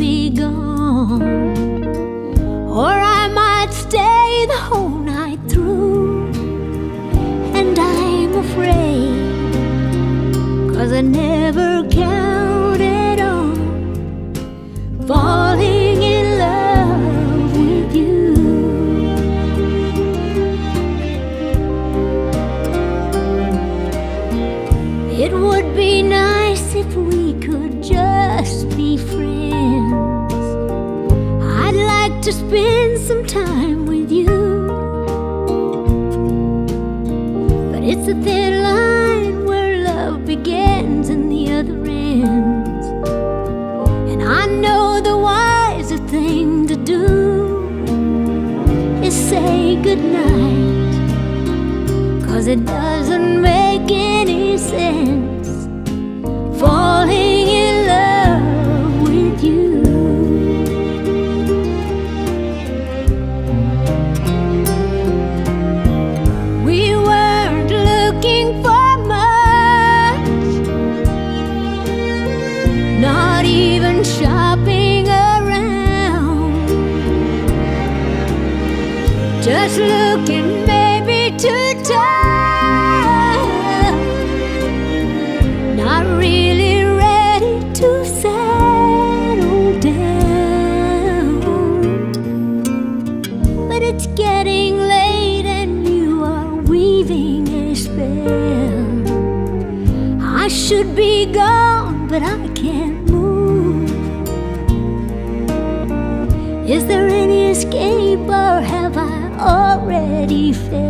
be gone, or I might stay the whole night through. And I'm afraid, 'cause I never counted on falling in love with you. It would be nice if we could just be friends. I'd like to spend some time with you, but it's a thin line where love begins and the other ends. And I know the wiser thing to do is say goodnight, 'cause it doesn't make any sense falling in love with you. We weren't looking for much, not even shopping around, just looking maybe to touch, not really ready to settle down. But it's getting late and you are weaving a spell. I should be gone, but I can't move. Is there any escape, or have I already failed?